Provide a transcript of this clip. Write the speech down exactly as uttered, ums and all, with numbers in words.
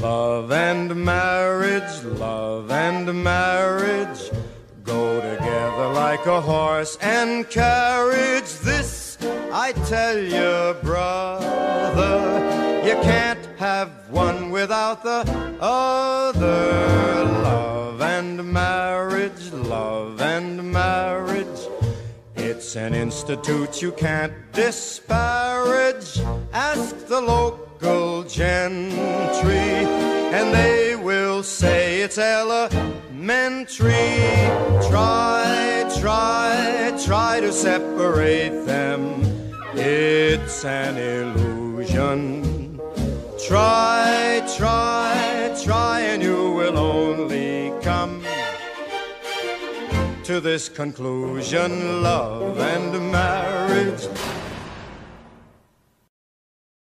Love and marriage, love and marriage go together like a horse and carriage. This I tell you, brother, you can't have one without the other. Love and marriage, love and marriage, it's an institute you can't disparage. Ask the local gentry, and they will say it's elementary. Try, try, try to separate them, it's an illusion. Try, try, try, and you will only come to this conclusion. Love and marriage